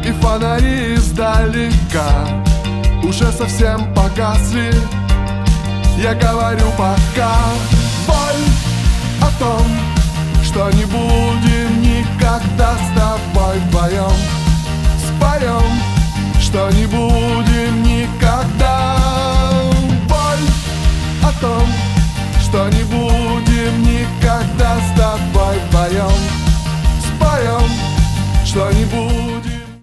и фонари издалека уже совсем погасли. Я говорю пока. Боль о том, что не будем никогда с тобой вдвоем. Споем, что не будем никогда. Боль о том, что не будем